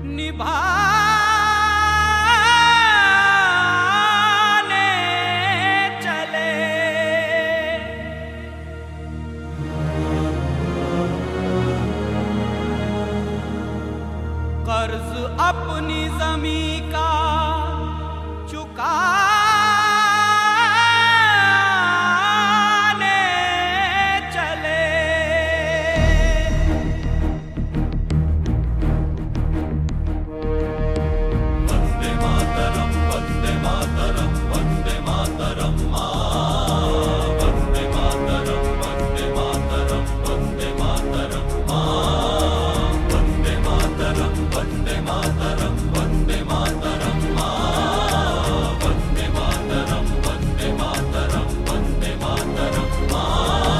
निभाने चले। कर्ज अपनी ज़मीं का चुकाने चले। वंदे मातरम, वंदे मातरम, वंदे मातरम माँ। वंदे मातरम, वंदे मातरम, वंदे मातरम माँ। वंदे मातरम, वंदे मातरम, वंदे मातरम माँ। वंदे मातरम, वंदे मातरम, वंदे मातरम माँ।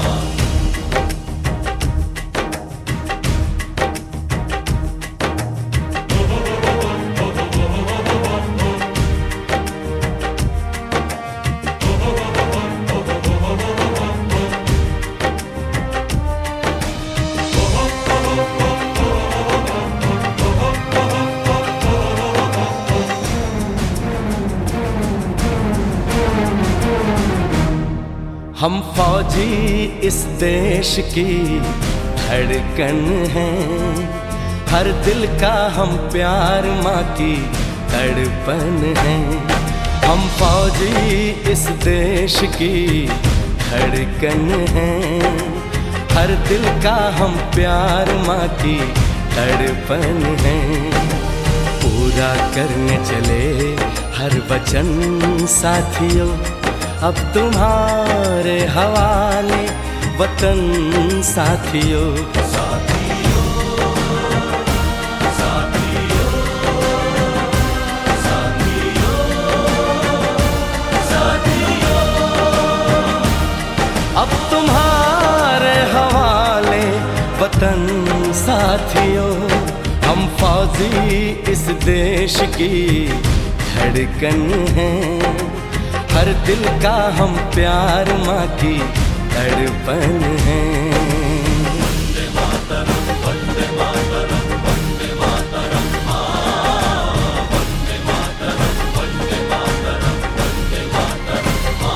हम फौजी इस देश की धड़कन हैं, हर दिल का हम प्यार माँ की तड़पन हैं। हम फौजी इस देश की धड़कन हैं, हर दिल का हम प्यार माँ की तड़पन हैं। पूरा करने चले हर वचन साथियों, अब तुम्हारे हवाले वतन साथियों। साथियों, साथियों, साथियों, साथियों। अब तुम्हारे हवाले वतन साथियों। हम फौजी इस देश की धड़कन हैं, हर दिल का हम प्यार माँ की तड़पन है। वंदे मातरम, वंदे मातरम, वंदे मातरम माँ। वंदे मातरम, वंदे मातरम, वंदे मातरम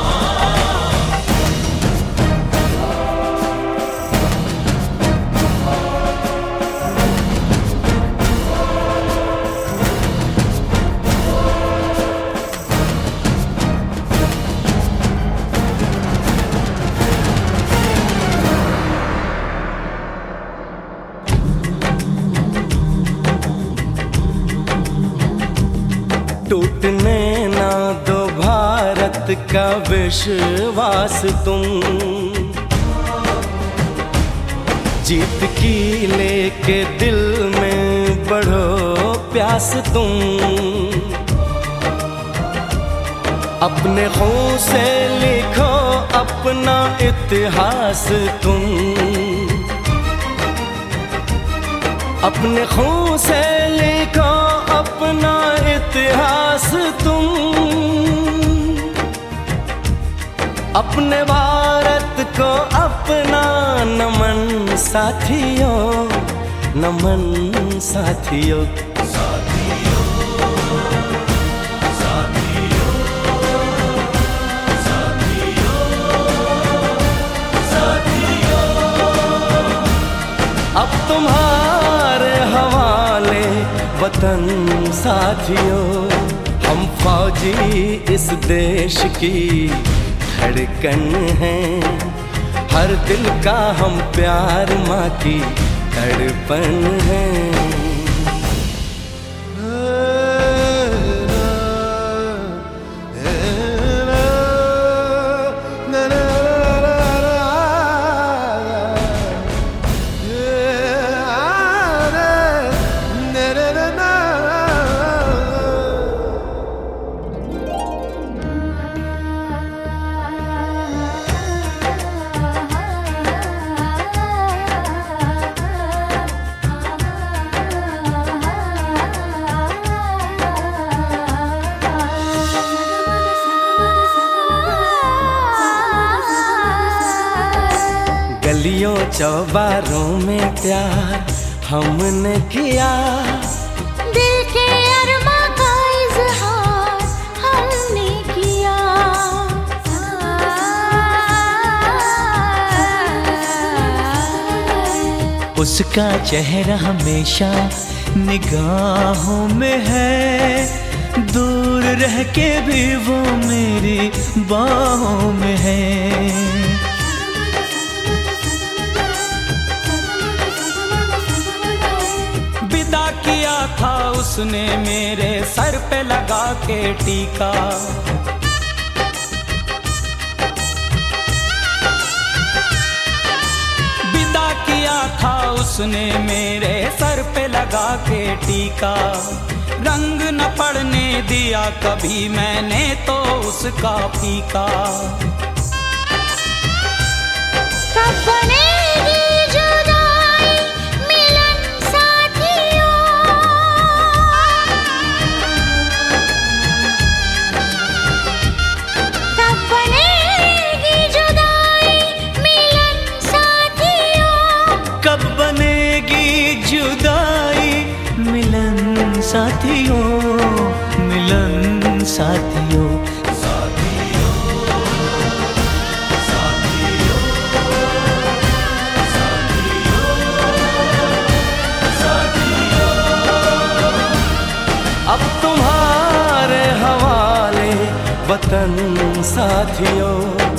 टूटने ना दो भारत का विश्वास तुम, जीत की लेके दिल में बढ़ो प्यास तुम। अपने खून से लिखो अपना इतिहास तुम, अपने खून से लिखो अपना इतिहास तुम। अपने भारत को अपना नमन साथियों, नमन साथियों। साथियों, साथियों, साथियों, साथियों। अब तुम्हारे हवाले वतन साथियों। हम फौजी इस देश की धड़कन हैं, हर दिल का हम प्यार माँ की तड़पन है। गलियों चौबारों में प्यार हमने किया, उसका चेहरा हमेशा निगाहों में है, दूर रह के भी वो मेरी बाहों में है। विदा किया था उसने मेरे सर पे लगा के टीका, विदा किया था उसने मेरे सर पे लगा के टीका। रंग न पड़ने दिया कभी मैंने तो उसका फीका। कब बनेगी जुदाई मिलन साथियों, कब बनेगी जुदाई मिलन साथियों, कब बनेगी जुदाई मिलन साथियों, मिलन साथियों। अब तुम्हारे हवाले वतन साथियों।